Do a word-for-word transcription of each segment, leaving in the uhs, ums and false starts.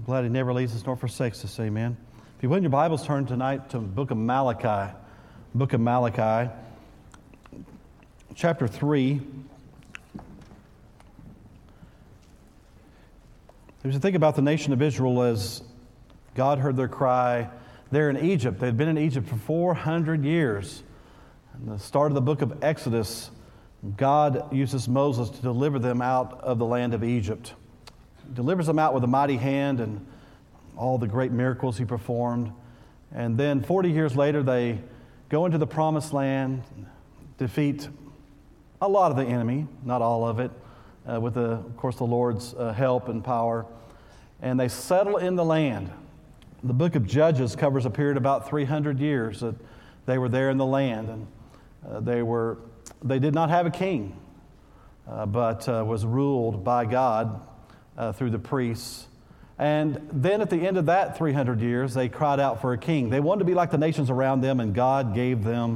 glad He never leaves us nor forsakes us. Amen. If you would in your Bibles, turn tonight to the book of Malachi. Book of Malachi, chapter three. As you think about the nation of Israel, as God heard their cry there in Egypt. They'd been in Egypt for four hundred years. In the start of the book of Exodus, God uses Moses to deliver them out of the land of Egypt. He delivers them out with a mighty hand and all the great miracles He performed. And then forty years later, they go into the promised land, defeat a lot of the enemy, not all of it, uh, with, the, of course, the Lord's uh, help and power. And they settle in the land. The book of Judges covers a period of about three hundred years that they were there in the land. And uh, they were they did not have a king, uh, but uh, was ruled by God uh, through the priests. And then at the end of that three hundred years, they cried out for a king. They wanted to be like the nations around them, and God gave them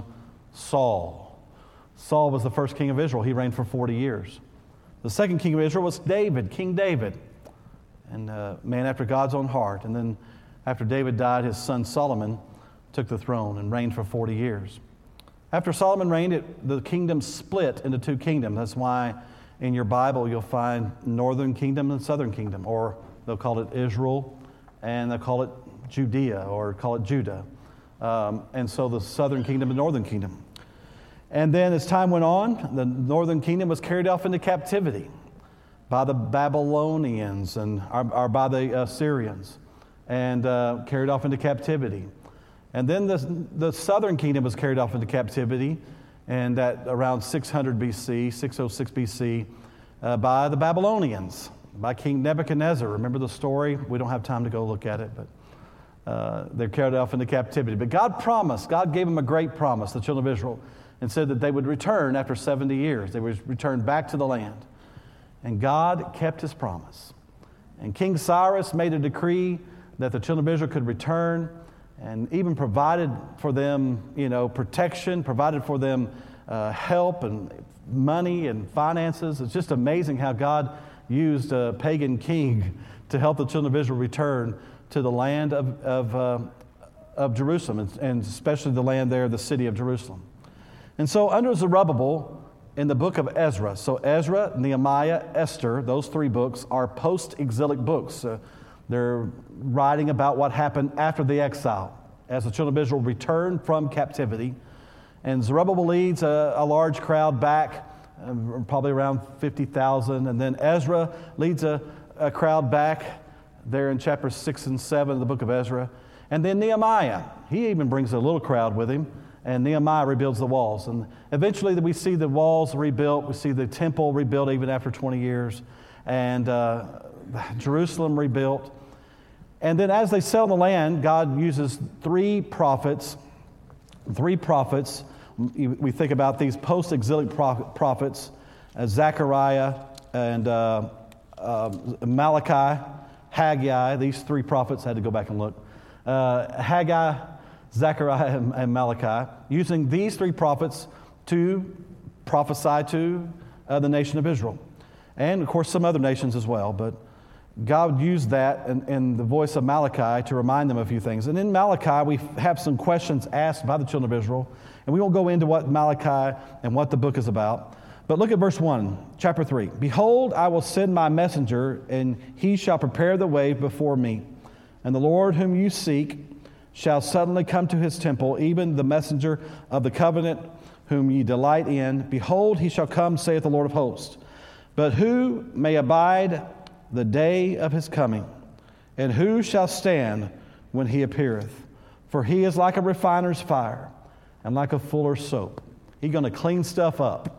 Saul. Saul was the first king of Israel. He reigned for forty years. The second king of Israel was David, King David, and a man after God's own heart. And then after David died, his son Solomon took the throne and reigned for forty years. After Solomon reigned, it, the kingdom split into two kingdoms. That's why in your Bible you'll find northern kingdom and southern kingdom, or they'll call it Israel, and they'll call it Judea, or call it Judah. Um, and so the southern kingdom and northern kingdom. And then as time went on, the northern kingdom was carried off into captivity by the Babylonians and or, or by the Assyrians, and uh, carried off into captivity. And then the, the southern kingdom was carried off into captivity, and at around six hundred B C, six oh six B C, uh, by the Babylonians, by King Nebuchadnezzar. Remember the story? We don't have time to go look at it, but uh, they're carried off into captivity. But God promised, God gave them a great promise, the children of Israel, and said that they would return after seventy years. They would return back to the land. And God kept His promise. And King Cyrus made a decree that the children of Israel could return, and even provided for them, you know, protection, provided for them uh, help and money and finances. It's just amazing how God used a pagan king to help the children of Israel return to the land of of, uh, of Jerusalem, and, and especially the land there, the city of Jerusalem. And so under Zerubbabel, in the book of Ezra, so Ezra, Nehemiah, Esther, those three books are post-exilic books. Uh, they're writing about what happened after the exile, as the children of Israel returned from captivity. And Zerubbabel leads a, a large crowd back, Uh, probably around fifty thousand. And then Ezra leads a, a crowd back there in chapter six and seven of the book of Ezra. And then Nehemiah, he even brings a little crowd with him, and Nehemiah rebuilds the walls. And eventually we see the walls rebuilt. We see the temple rebuilt even after twenty years, and uh, Jerusalem rebuilt. And then as they settle the land, God uses three prophets, three prophets. We think about these post-exilic prophets, uh, Zechariah and uh, uh, Malachi, Haggai. These three prophets, I had to go back and look. Uh, Haggai, Zechariah, and, and Malachi, using these three prophets to prophesy to uh, the nation of Israel. And, of course, some other nations as well. But God used that in, in the voice of Malachi to remind them of a few things. And in Malachi, we have some questions asked by the children of Israel. And we won't go into what Malachi and what the book is about. But look at verse one, chapter three. Behold, I will send my messenger, and he shall prepare the way before me. And the Lord whom you seek shall suddenly come to his temple, even the messenger of the covenant whom ye delight in. Behold, he shall come, saith the Lord of hosts. But who may abide the day of his coming? And who shall stand when he appeareth? For he is like a refiner's fire, and like a fuller's soap. He's going to clean stuff up.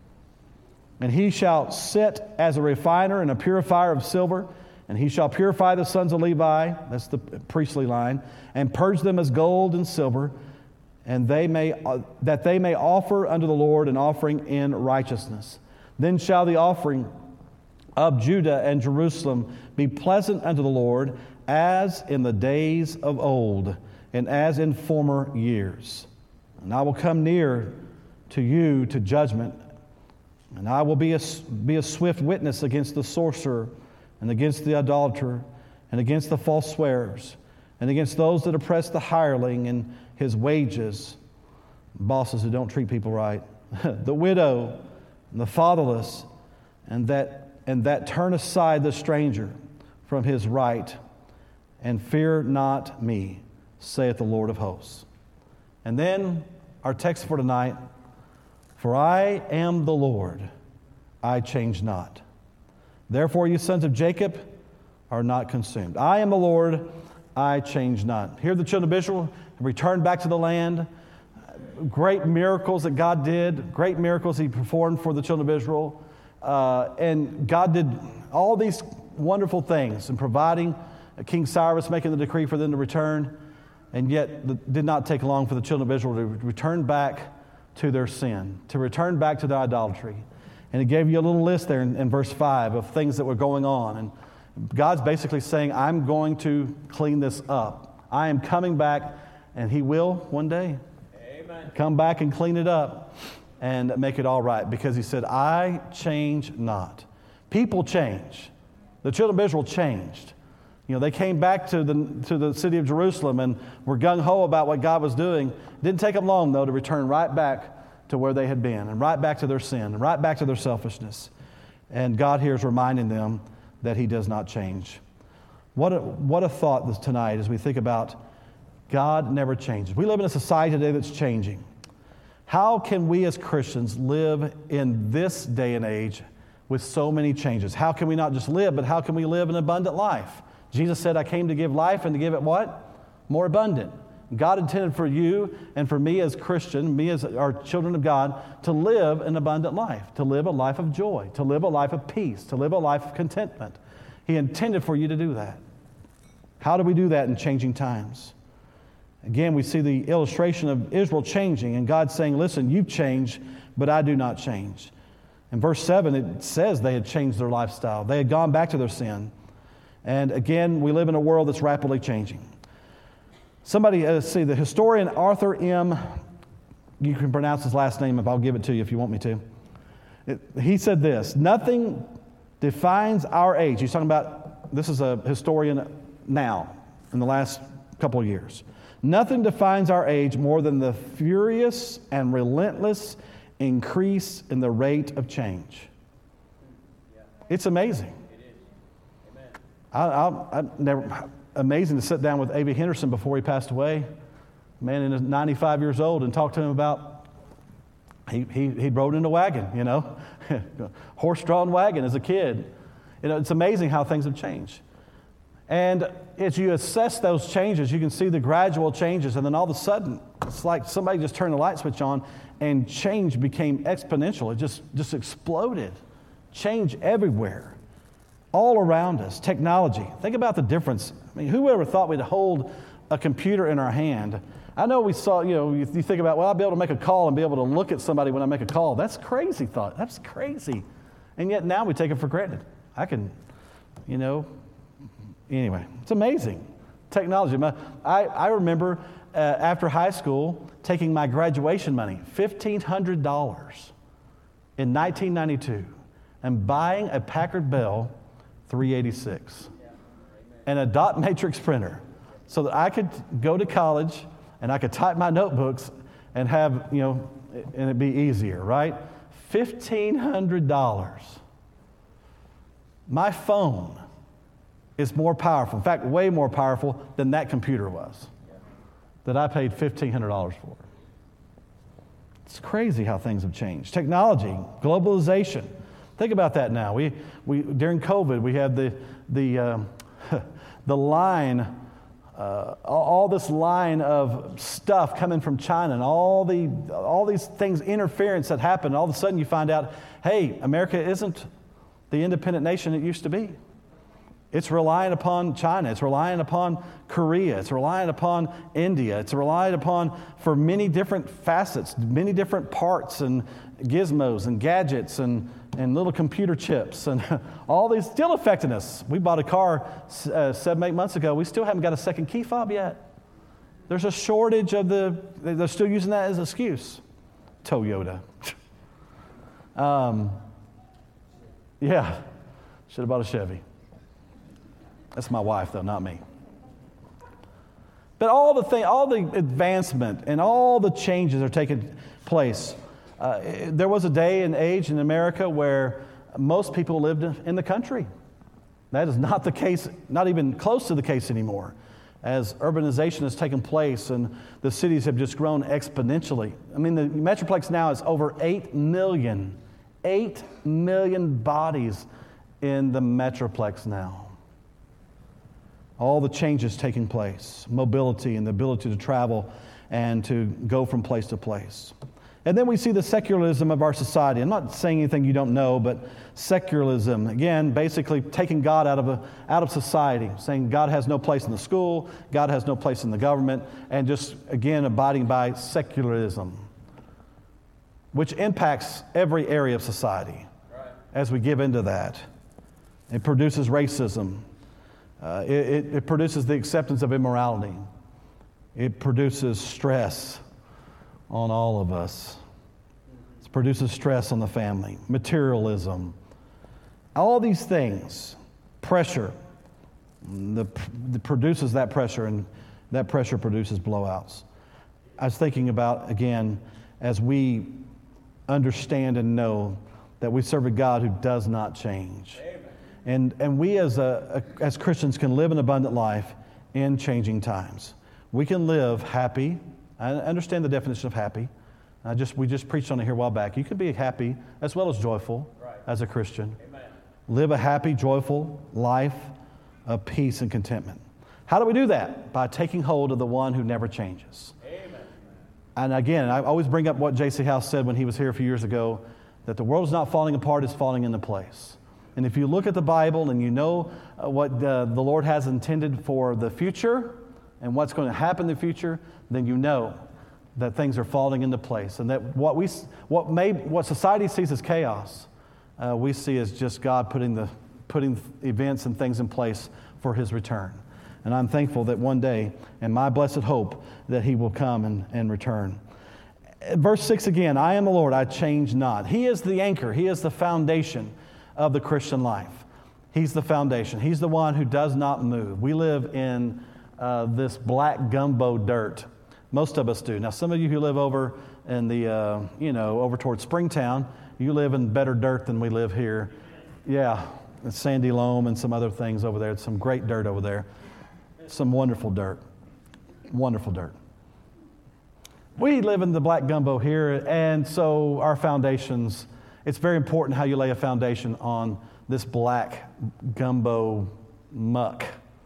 And he shall sit as a refiner and a purifier of silver, and he shall purify the sons of Levi, that's the priestly line, and purge them as gold and silver, and they may uh, that they may offer unto the Lord an offering in righteousness. Then shall the offering of Judah and Jerusalem be pleasant unto the Lord, as in the days of old, and as in former years. And I will come near to you to judgment, and I will be a, be a swift witness against the sorcerer and against the idolater and against the false swearers, and against those that oppress the hireling and his wages, bosses who don't treat people right, the widow, and the fatherless, and that and that turn aside the stranger from his right, and fear not me, saith the Lord of hosts. And then our text for tonight, for I am the Lord, I change not. Therefore you sons of Jacob are not consumed. I am the Lord, I change not. Here the children of Israel have returned back to the land. Great miracles that God did, great miracles He performed for the children of Israel. Uh, and God did all these wonderful things in providing King Cyrus, making the decree for them to return. And yet it did not take long for the children of Israel to return back to their sin, to return back to their idolatry. And He gave you a little list there in, in verse five of things that were going on. And God's basically saying, I'm going to clean this up. I am coming back, and He will one day. Amen. Come back and clean it up and make it all right, because He said, I change not. People change. The children of Israel changed. You know, they came back to the to the city of Jerusalem and were gung-ho about what God was doing. It didn't take them long, though, to return right back to where they had been, and right back to their sin, and right back to their selfishness. And God here is reminding them that He does not change. What a, what a thought this tonight as we think about God never changes. We live in a society today that's changing. How can we as Christians live in this day and age with so many changes? How can we not just live, but how can we live an abundant life? Jesus said, I came to give life and to give it what? More abundant. God intended for you and for me as Christian, me as our children of God, to live an abundant life, to live a life of joy, to live a life of peace, to live a life of contentment. He intended for you to do that. How do we do that in changing times? Again, we see the illustration of Israel changing and God saying, listen, you've changed, but I do not change. In verse seven, it says they had changed their lifestyle. They had gone back to their sin. And again, we live in a world that's rapidly changing. Somebody, uh, see, the historian Arthur M., you can pronounce his last name if I'll give it to you if you want me to. It, he said this, nothing defines our age. He's talking about, this is a historian now, in the last couple of years. Nothing defines our age more than the furious and relentless increase in the rate of change. It's amazing. I, I, I never, amazing to sit down with A B Henderson before he passed away. Man, in his ninety-five years old, and talk to him about, he he he rode in a wagon, you know, horse-drawn wagon as a kid. You know, it's amazing how things have changed. And as you assess those changes, you can see the gradual changes, and then all of a sudden, it's like somebody just turned the light switch on, and change became exponential. It just just exploded. Change everywhere. All around us, technology. Think about the difference. I mean, who ever thought we'd hold a computer in our hand? I know we saw, you know, you, you think about, well, I'll be able to make a call and be able to look at somebody when I make a call. That's crazy thought. That's crazy. And yet now we take it for granted. I can, you know, anyway, it's amazing. Technology. My, I, I remember uh, after high school taking my graduation money, fifteen hundred dollars in nineteen ninety-two, and buying a Packard Bell three eighty-six and a dot matrix printer so that I could go to college and I could type my notebooks and have, you know, and it'd be easier, right? fifteen hundred dollars. My phone is more powerful, in fact, way more powerful than that computer was that I paid fifteen hundred dollars for. It's crazy how things have changed. Technology, globalization. Think about that now. We, we during COVID, we had the the um, the line, uh, all this line of stuff coming from China, and all the all these things, interference that happened. All of a sudden, you find out, hey, America isn't the independent nation it used to be. It's relying upon China. It's relying upon Korea. It's relying upon India. It's relying upon for many different facets, many different parts and gizmos and gadgets and, and little computer chips and all these still affecting us. We bought a car uh, seven, eight months ago. We still haven't got a second key fob yet. There's a shortage of the, they're still using that as an excuse. Toyota. um, yeah, should have bought a Chevy. That's my wife, though, not me. But all the thing, all the advancement and all the changes are taking place. Uh, there was a day and age in America where most people lived in the country. That is not the case, not even close to the case anymore. As urbanization has taken place and the cities have just grown exponentially. I mean, the Metroplex now is over eight million. eight million bodies in the Metroplex now. All the changes taking place, mobility and the ability to travel and to go from place to place. And then we see the secularism of our society. I'm not saying anything you don't know, but secularism, again, basically taking God out of a, out of society, saying God has no place in the school, God has no place in the government, and just, again, abiding by secularism, which impacts every area of society. Right. As we give into that. It produces racism. Uh, it, it, it produces the acceptance of immorality. It produces stress on all of us. It produces stress on the family, materialism. All these things, pressure, the, the produces that pressure, and that pressure produces blowouts. I was thinking about, again, as we understand and know that we serve a God who does not change. Amen. And and we as a, a as Christians can live an abundant life in changing times. We can live happy. I understand the definition of happy. I just we just preached on it here a while back. You can be happy as well as joyful right. as a Christian. Amen. Live a happy, joyful life of peace and contentment. How do we do that? By taking hold of the one who never changes. Amen. And again, I always bring up what J C House said when he was here a few years ago, that the world is not falling apart, it's falling into place. And if you look at the Bible and you know uh, what uh, the Lord has intended for the future and what's going to happen in the future, then you know that things are falling into place, and that what we, what may, what society sees as chaos, uh, we see as just God putting the putting events and things in place for His return. And I'm thankful that one day, and my blessed hope, that He will come and, and return. Verse six again, I am the Lord, I change not. He is the anchor. He is the foundation of the Christian life. He's the foundation. He's the one who does not move. We live in uh, this black gumbo dirt. Most of us do. Now, some of you who live over in the, uh, you know, over towards Springtown, you live in better dirt than we live here. Yeah, it's sandy loam and some other things over there. It's some great dirt over there. Some wonderful dirt. Wonderful dirt. We live in the black gumbo here, and so our foundations, it's very important how you lay a foundation on this black gumbo muck,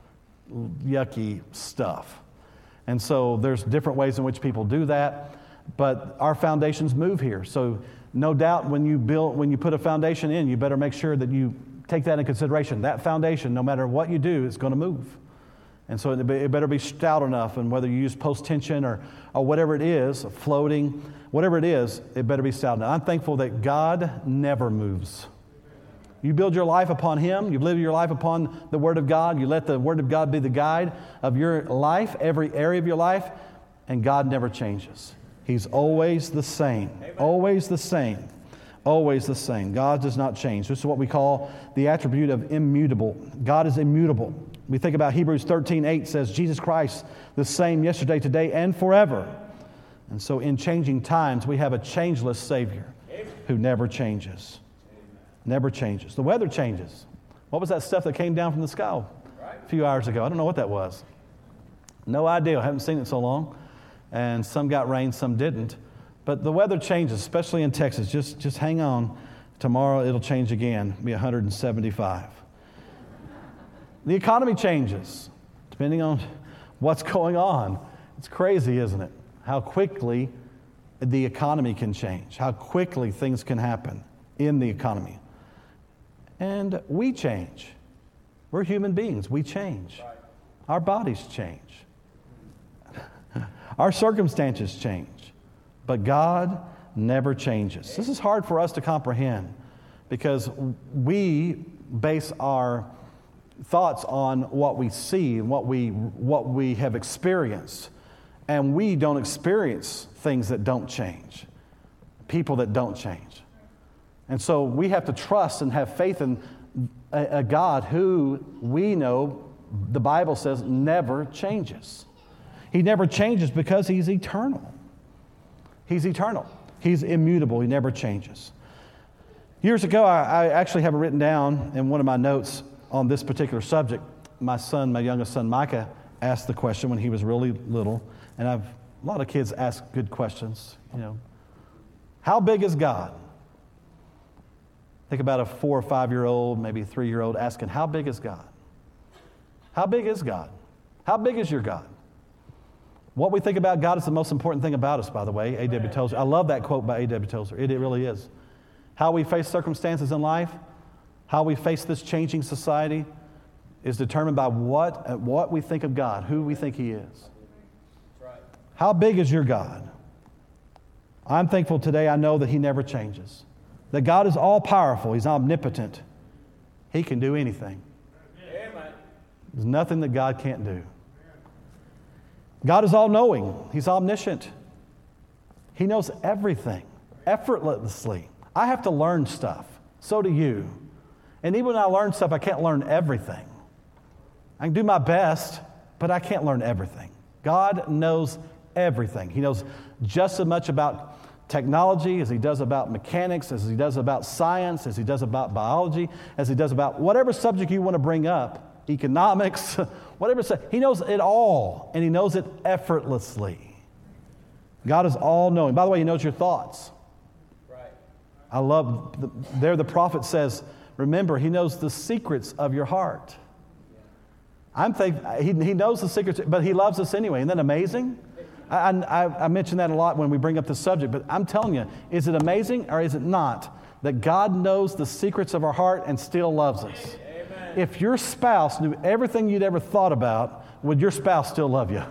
yucky stuff. And so there's different ways in which people do that, but our foundations move here. So no doubt when you build, when you put a foundation in, you better make sure that you take that into consideration. That foundation, no matter what you do, is going to move. And so it better be stout enough, and whether you use post-tension or, or whatever it is, floating, whatever it is, it better be stout enough. I'm thankful that God never moves. You build your life upon Him. You live your life upon the Word of God. You let the Word of God be the guide of your life, every area of your life, and God never changes. He's always the same. Amen. Always the same. Always the same. God does not change. This is what we call the attribute of immutable. God is immutable. We think about Hebrews thirteen eight says, Jesus Christ, the same yesterday, today, and forever. And so in changing times, we have a changeless Savior who never changes. Never changes. The weather changes. What was that stuff that came down from the sky a few hours ago? I don't know what that was. No idea. I haven't seen it so long. And some got rain, some didn't. But the weather changes, especially in Texas. Just, just hang on. Tomorrow it'll change again. It'll be one hundred seventy-five. The economy changes, depending on what's going on. It's crazy, isn't it? How quickly the economy can change. How quickly things can happen in the economy. And we change. We're human beings. We change. Our bodies change. Our circumstances change. But God never changes. This is hard for us to comprehend because we base our thoughts on what we see and what we what we have experienced. And we don't experience things that don't change. People that don't change. And so we have to trust and have faith in a, a God who we know the Bible says, never changes. He never changes because he's eternal. He's eternal. He's immutable. He never changes. Years ago, I, I actually have it written down in one of my notes on this particular subject. My son, my youngest son, Micah, asked the question when he was really little, and I've a lot of kids ask good questions, you know. How big is God? Think about a four or five-year-old, maybe a three-year-old asking, how big is God? How big is God? How big is your God? What we think about God is the most important thing about us, by the way, A W Tozer. I love that quote by A W Tozer. It, it really is. How we face circumstances in life, how we face this changing society is determined by what, uh, what we think of God, who we think He is. How big is your God? I'm thankful today I know that He never changes. That God is all-powerful. He's omnipotent. He can do anything. Amen. There's nothing that God can't do. God is all-knowing. He's omniscient. He knows everything, effortlessly. I have to learn stuff. So do you. And even when I learn stuff, I can't learn everything. I can do my best, but I can't learn everything. God knows everything. He knows just as much about technology as He does about mechanics, as He does about science, as He does about biology, as He does about whatever subject you want to bring up, economics, whatever. He knows it all, and He knows it effortlessly. God is all-knowing. By the way, He knows your thoughts. Right. I love, the, there the prophet says, remember, He knows the secrets of your heart. I'm thankful, he, he knows the secrets, but He loves us anyway. Isn't that amazing? I, I, I mention that a lot when we bring up this subject, but I'm telling you, is it amazing or is it not that God knows the secrets of our heart and still loves us? Amen. If your spouse knew everything you'd ever thought about, would your spouse still love you?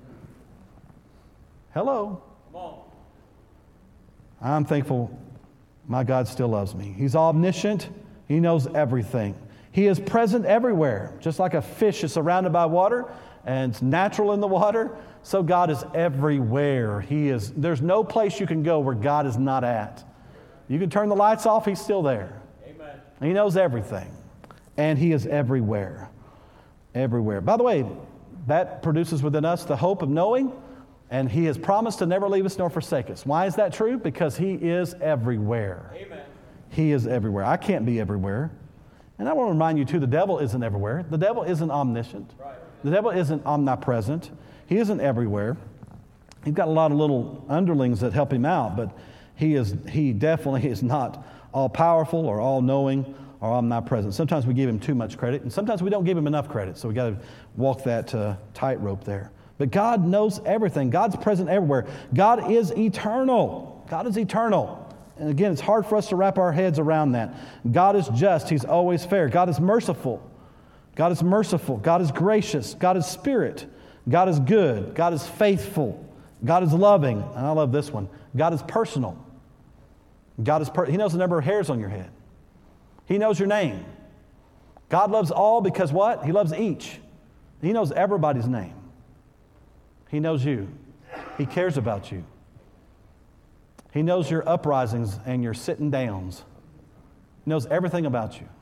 Hello? Come on. I'm thankful my God still loves me. He's omniscient. He knows everything. He is present everywhere. Just like a fish is surrounded by water and it's natural in the water, so God is everywhere. He is. There's no place you can go where God is not at. You can turn the lights off, He's still there. Amen. He knows everything. And He is everywhere. Everywhere. By the way, that produces within us the hope of knowing, and He has promised to never leave us nor forsake us. Why is that true? Because He is everywhere. Amen. He is everywhere. I can't be everywhere. And I want to remind you, too, the devil isn't everywhere. The devil isn't omniscient. Right. The devil isn't omnipresent. He isn't everywhere. He's got a lot of little underlings that help him out, but he is he definitely is not all-powerful or all-knowing or omnipresent. Sometimes we give Him too much credit, and sometimes we don't give Him enough credit, so we got to walk that uh, tightrope there. But God knows everything. God's present everywhere. God is eternal. God is eternal. And again, it's hard for us to wrap our heads around that. God is just. He's always fair. God is merciful. God is merciful. God is gracious. God is spirit. God is good. God is faithful. God is loving. And I love this one. God is personal. God is per- He knows the number of hairs on your head. He knows your name. God loves all because what? He loves each. He knows everybody's name. He knows you. He cares about you. He knows your uprisings and your sitting downs. He knows everything about you.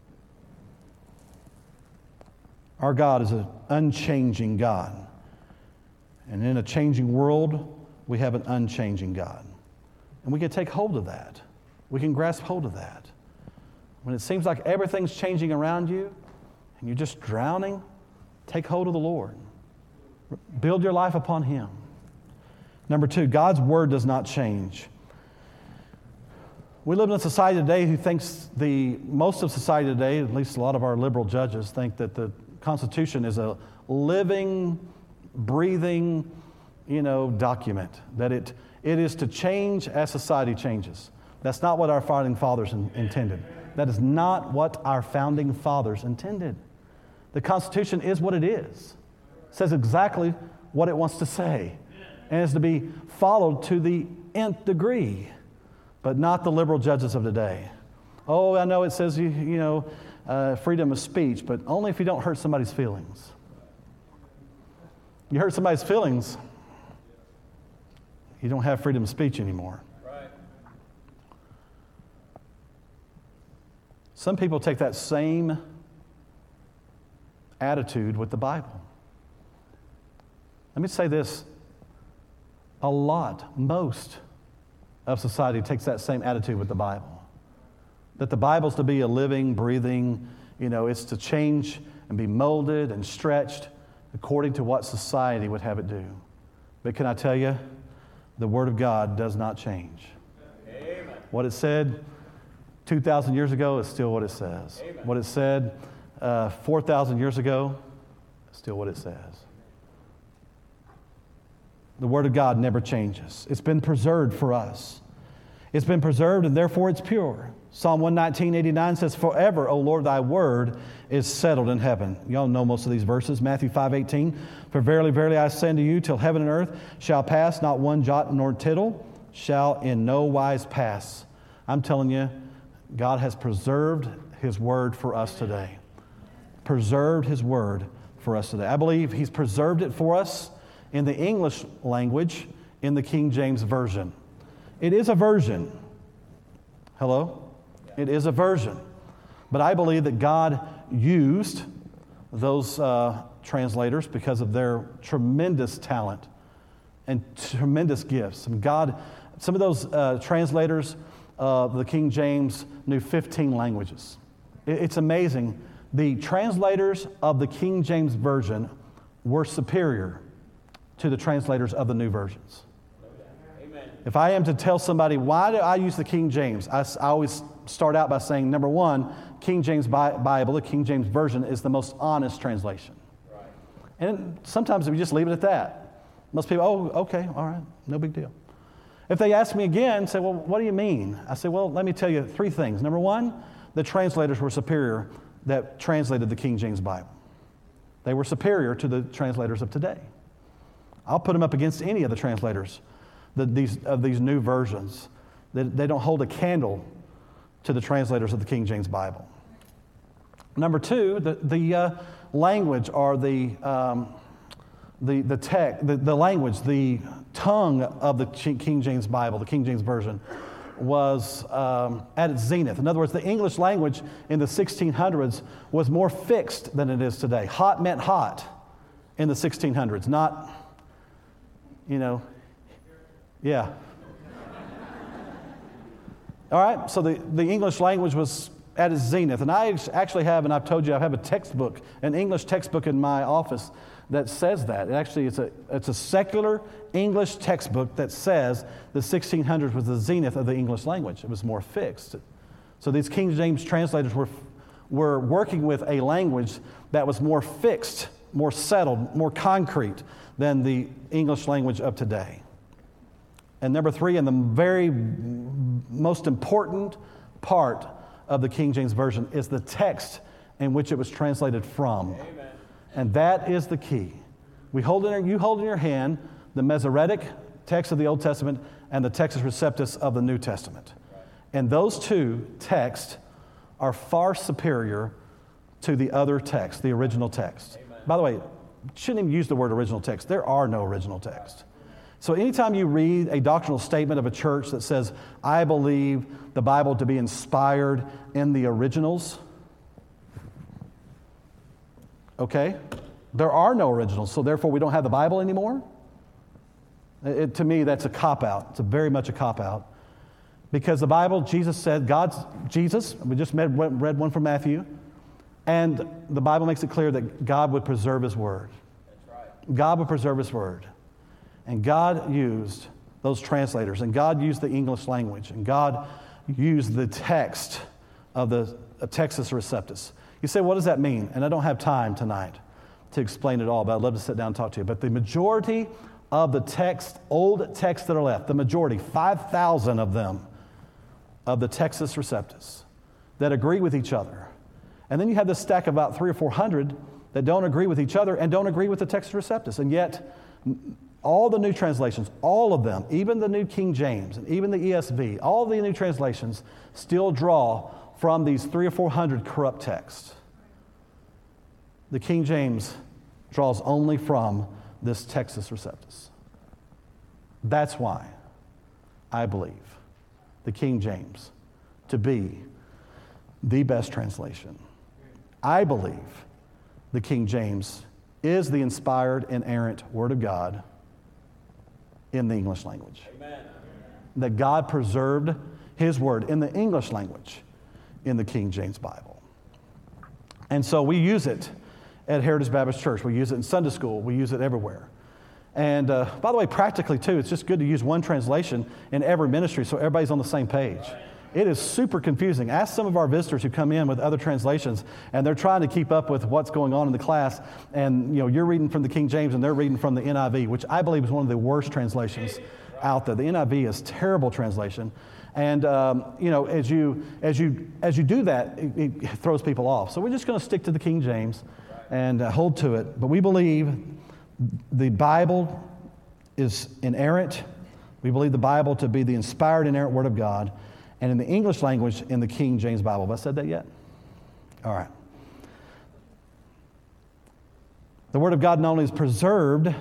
Our God is an unchanging God. And in a changing world, we have an unchanging God. And we can take hold of that. We can grasp hold of that. When it seems like everything's changing around you and you're just drowning, take hold of the Lord. Build your life upon Him. Number two, God's Word does not change. We live in a society today who thinks the, most of society today, at least a lot of our liberal judges, think that the Constitution is a living, breathing, you know, document. That it, it is to change as society changes. That's not what our founding fathers in, intended. That is not what our founding fathers intended. The Constitution is what it is. It says exactly what it wants to say. And is to be followed to the nth degree, but not the liberal judges of today. Oh, I know it says, you, you know, uh, freedom of speech, but only if you don't hurt somebody's feelings. You hurt somebody's feelings, you don't have freedom of speech anymore. Right. Some people take that same attitude with the Bible. Let me say this. A lot, most of society takes that same attitude with the Bible. That the Bible's to be a living, breathing, you know, it's to change and be molded and stretched according to what society would have it do. But can I tell you, the Word of God does not change. Amen. What it said two thousand years ago is still what it says. Amen. What it said uh, four thousand years ago is still what it says. The Word of God never changes. It's been preserved for us. It's been preserved and therefore it's pure. Psalm one nineteen, eighty-nine says, "Forever, O Lord, thy word is settled in heaven." Y'all know most of these verses. Matthew five eighteen, "For verily, verily, I say unto you, till heaven and earth shall pass, not one jot nor tittle shall in no wise pass." I'm telling you, God has preserved His word for us today. Preserved His word for us today. I believe He's preserved it for us in the English language in the King James Version. It is a version. Hello? It is a version. But I believe that God used those uh, translators because of their tremendous talent and tremendous gifts. And God, some of those uh, translators of the King James knew fifteen languages. It, it's amazing. The translators of the King James Version were superior to the translators of the new versions. Amen. If I am to tell somebody, why do I use the King James? I, I always start out by saying, number one, King James Bible, the King James Version, is the most honest translation. Right. And sometimes we just leave it at that. Most people, oh, okay, all right, no big deal. If they ask me again, say, well, what do you mean? I say, well, let me tell you three things. Number one, the translators were superior that translated the King James Bible. They were superior to the translators of today. I'll put them up against any of the translators the, these, of these new versions. They, they don't hold a candle to the translators of the King James Bible. Number two, the, the uh, language or the, um, the, the, tech, the, the language, the tongue of the King James Bible, the King James Version, was um, at its zenith. In other words, the English language in the sixteen hundreds was more fixed than it is today. Hot meant hot in the sixteen hundreds, not, you know, yeah. All right, so the, the English language was at its zenith. And I actually have, and I've told you, I have a textbook, an English textbook in my office that says that. It actually, it's a, it's a secular English textbook that says the sixteen hundreds was the zenith of the English language. It was more fixed. So these King James translators were, were working with a language that was more fixed, more settled, more concrete than the English language of today. And number three, and the very most important part of the King James Version is the text in which it was translated from. Amen. And that is the key. We hold in, you hold in your hand the Masoretic text of the Old Testament and the Textus Receptus of the New Testament. Right. And those two texts are far superior to the other text, the original text. Amen. By the way, shouldn't even use the word original text. There are no original texts. So anytime you read a doctrinal statement of a church that says, I believe the Bible to be inspired in the originals, okay, there are no originals, so therefore we don't have the Bible anymore? It, to me, that's a cop-out. It's a very much a cop-out. Because the Bible, Jesus said, God's, Jesus, we just read, read one from Matthew, and the Bible makes it clear that God would preserve His Word. That's right. God would preserve His Word. And God used those translators, and God used the English language, and God used the text of the of Textus Receptus. You say, what does that mean? And I don't have time tonight to explain it all, but I'd love to sit down and talk to you. But the majority of the text, old texts that are left, the majority, five thousand of them, of the Textus Receptus, that agree with each other. And then you have this stack of about three or four hundred that don't agree with each other and don't agree with the Textus Receptus. And yet, all the new translations, all of them, even the New King James and even the E S V, all the new translations still draw from these three or four hundred corrupt texts. The King James draws only from this Textus Receptus. That's why I believe the King James to be the best translation. I believe the King James, is the inspired, inerrant Word of God in the English language. Amen. That God preserved His Word in the English language in the King James Bible. And so we use it at Heritage Baptist Church. We use it in Sunday school. We use it everywhere. And uh, by the way, practically too, it's just good to use one translation in every ministry so everybody's on the same page. It is super confusing. Ask some of our visitors who come in with other translations, and they're trying to keep up with what's going on in the class. And you know, you're reading from the King James, and they're reading from the N I V, which I believe is one of the worst translations out there. The N I V is a terrible translation, and um, you know, as you as you as you do that, it, it throws people off. So we're just going to stick to the King James and uh, hold to it. But we believe the Bible is inerrant. We believe the Bible to be the inspired, inerrant Word of God. And in the English language, in the King James Bible. Have I said that yet? All right. The Word of God not only is preserved,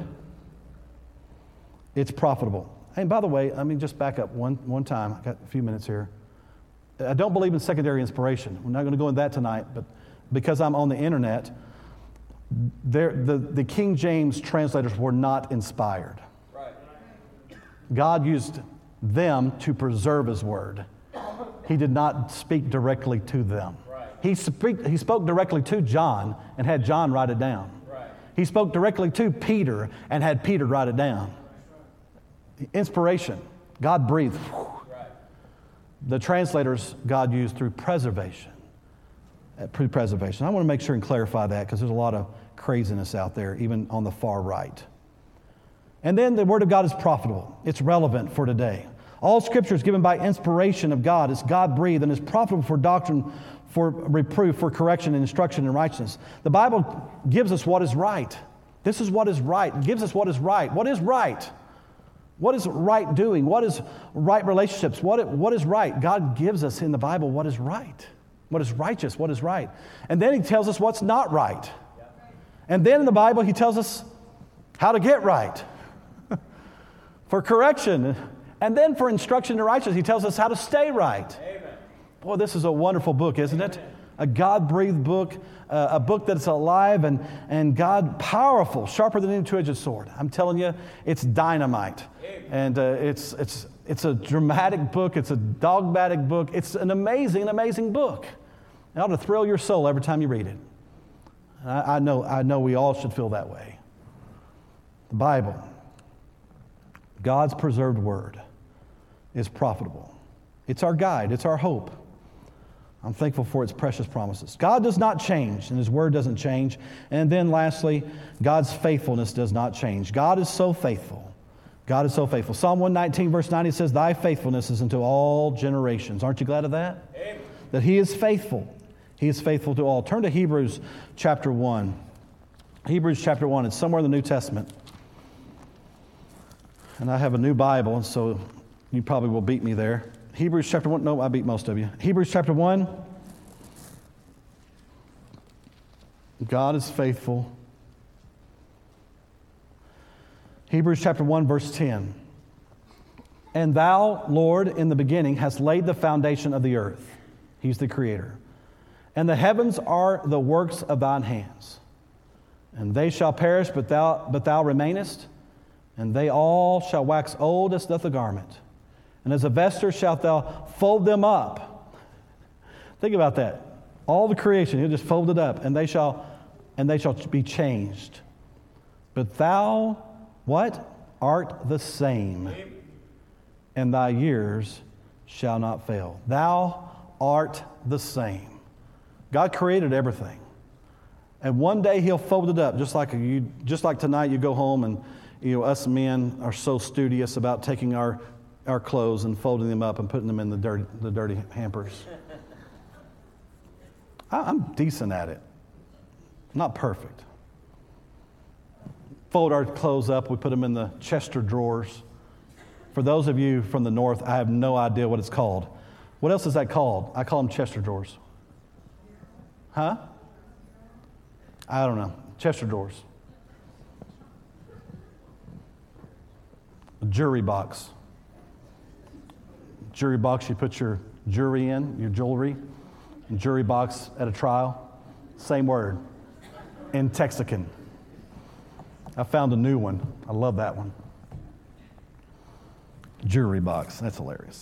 it's profitable. And by the way, let me just back up one, one time. I've got a few minutes here. I don't believe in secondary inspiration. We're not going to go into that tonight, but because I'm on the internet, the, the King James translators were not inspired. Right. God used them to preserve His Word. He did not speak directly to them. Right. He, speak, he spoke directly to John and had John write it down. Right. He spoke directly to Peter and had Peter write it down. Inspiration. God breathed. Right. The translators God used through preservation. Through preservation. I want to make sure and clarify that because there's a lot of craziness out there, even on the far right. And then the Word of God is profitable. It's relevant for today. All Scripture is given by inspiration of God. It's God-breathed and is profitable for doctrine, for reproof, for correction and instruction in righteousness. The Bible gives us what is right. This is what is right. It gives us what is right. What is right? What is right doing? What is right relationships? What, what is right? God gives us in the Bible what is right. What is righteous? What is right? And then He tells us what's not right. And then in the Bible, He tells us how to get right. For correction. And then for instruction in righteousness, He tells us how to stay right. Amen. Boy, this is a wonderful book, isn't it? A God-breathed book, uh, a book that's alive and, and God powerful, sharper than any two-edged sword. I'm telling you, it's dynamite. Amen. And uh, it's, it's, it's a dramatic book. It's a dogmatic book. It's an amazing, amazing book. It ought to thrill your soul every time you read it. I, I know, I know we all should feel that way. The Bible, God's preserved Word, is profitable. It's our guide. It's our hope. I'm thankful for its precious promises. God does not change, and His Word doesn't change. And then lastly, God's faithfulness does not change. God is so faithful. God is so faithful. Psalm one nineteen, verse ninety says, "Thy faithfulness is unto all generations." Aren't you glad of that? Amen. That He is faithful. He is faithful to all. Turn to Hebrews chapter one. Hebrews chapter one. It's somewhere in the New Testament. And I have a new Bible, and so you probably will beat me there. Hebrews chapter one. No, I beat most of you. Hebrews chapter one. God is faithful. Hebrews chapter one, verse ten. "And thou, Lord, in the beginning hast laid the foundation of the earth." He's the creator. "And the heavens are the works of thine hands. And they shall perish, but thou, but thou remainest. And they all shall wax old as doth a garment. And as a vesture shalt thou fold them up." Think about that. All the creation, He'll just fold it up, and they shall, and they shall be changed. "But thou, what? Art the same, and thy years shall not fail." Thou art the same. God created everything. And one day He'll fold it up, just like you, just like tonight you go home and you know, us men are so studious about taking our, our clothes and folding them up and putting them in the dirty, the dirty hampers. I, I'm decent at it. Not perfect. Fold our clothes up, we put them in the Chester drawers. For those of you from the north, I have no idea what it's called. What else is that called? I call them Chester drawers. Huh? I don't know. Chester drawers. A jury box. Jury box, you put your jewelry in, your jewelry. And jury box at a trial. Same word. in Texican. I found a new one. I love that one. Jewelry box. That's hilarious.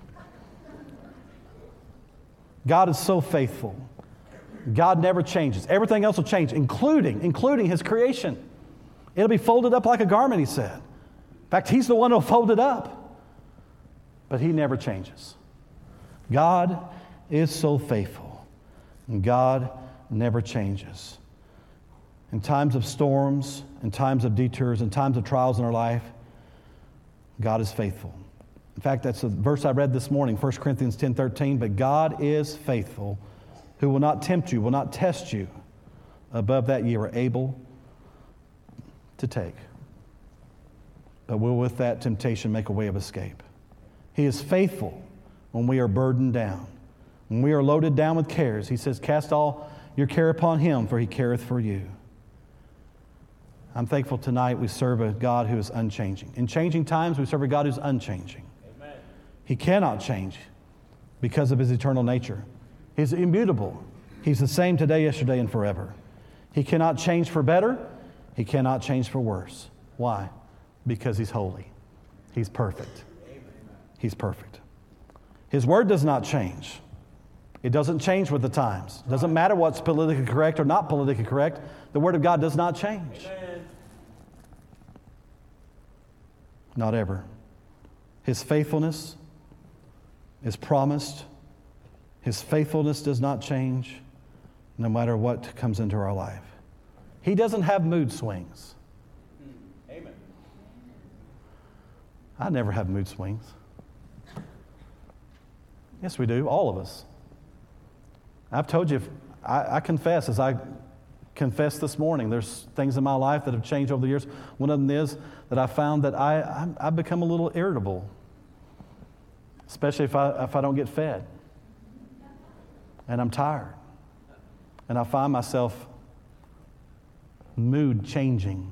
God is so faithful. God never changes. Everything else will change, including, including His creation. It'll be folded up like a garment, He said. In fact, He's the one who'll fold it up. But He never changes. God is so faithful. And God never changes. In times of storms, in times of detours, in times of trials in our life, God is faithful. In fact, that's a verse I read this morning, First Corinthians ten thirteen. But God is faithful, who will not tempt you, will not test you above that ye are able to take, but will with that temptation make a way of escape. He is faithful when we are burdened down. When we are loaded down with cares, He says, cast all your care upon Him, for He careth for you. I'm thankful tonight we serve a God who is unchanging. In changing times, we serve a God who's unchanging. Amen. He cannot change because of His eternal nature. He's immutable. He's the same today, yesterday, and forever. He cannot change for better. He cannot change for worse. Why? Because He's holy. He's perfect. He's perfect. His word does not change. It doesn't change with the times. It doesn't matter what's politically correct or not politically correct. The word of God does not change. Amen. Not ever. His faithfulness is promised. His faithfulness does not change no matter what comes into our life. He doesn't have mood swings. Amen. I never have mood swings. Yes, we do, all of us. I've told you, I, I confess, as I confessed this morning, there's things in my life that have changed over the years. One of them is that I found that I, I, I've become a little irritable, especially if I, if I don't get fed. And I'm tired. And I find myself mood changing.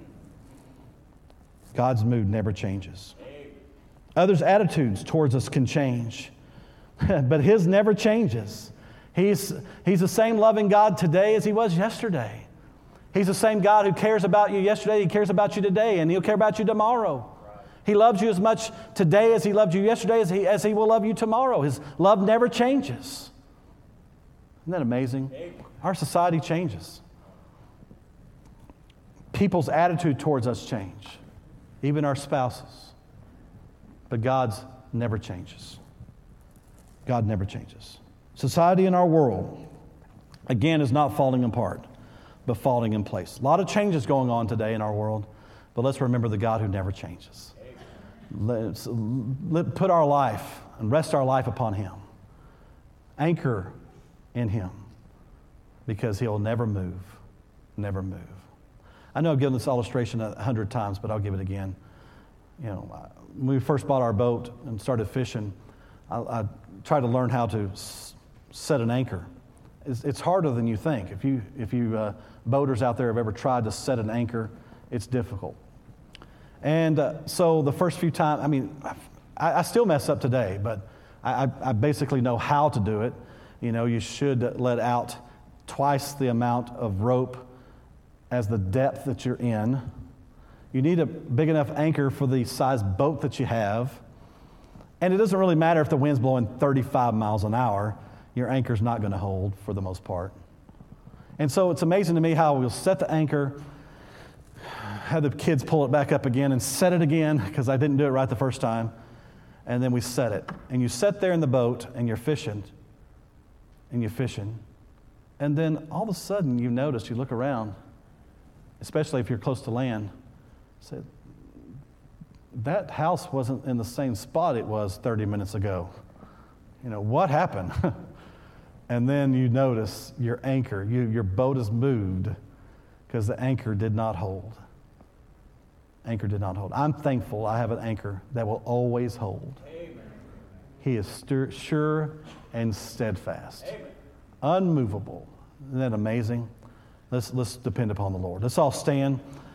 God's mood never changes. Others' attitudes towards us can change, but His never changes. He's, he's the same loving God today as He was yesterday. He's the same God who cares about you yesterday. He cares about you today, and He'll care about you tomorrow. Right. He loves you as much today as He loved you yesterday as he, as he will love you tomorrow. His love never changes. Isn't that amazing? Our society changes. People's attitude towards us change, even our spouses. But God's never changes. God never changes. Society in our world, again, is not falling apart, but falling in place. A lot of changes going on today in our world, but let's remember the God who never changes. Let's let, put our life and rest our life upon Him. Anchor in Him, because He'll never move, never move. I know I've given this illustration a hundred times, but I'll give it again. You know, when we first bought our boat and started fishing, I, I tried to learn how to s- set an anchor. It's, it's harder than you think. If you if you uh, boaters out there have ever tried to set an anchor, it's difficult. And uh, so the first few times, I mean, I, I still mess up today, but I, I basically know how to do it. You know, you should let out twice the amount of rope as the depth that you're in. You need a big enough anchor for the size boat that you have. And it doesn't really matter if the wind's blowing thirty-five miles an hour. Your anchor's not going to hold for the most part. And so it's amazing to me how we'll set the anchor, have the kids pull it back up again and set it again, because I didn't do it right the first time. And then we set it. And you sit there in the boat and you're fishing. And you're fishing. And then all of a sudden you notice, you look around, especially if you're close to land, say, that house wasn't in the same spot it was thirty minutes ago. You know, what happened? And then you notice your anchor, you, your boat is moved because the anchor did not hold. Anchor did not hold. I'm thankful I have an anchor that will always hold. Amen. He is stir, sure and steadfast. Amen. Unmovable. Isn't that amazing? Let's, let's depend upon the Lord. Let's all stand.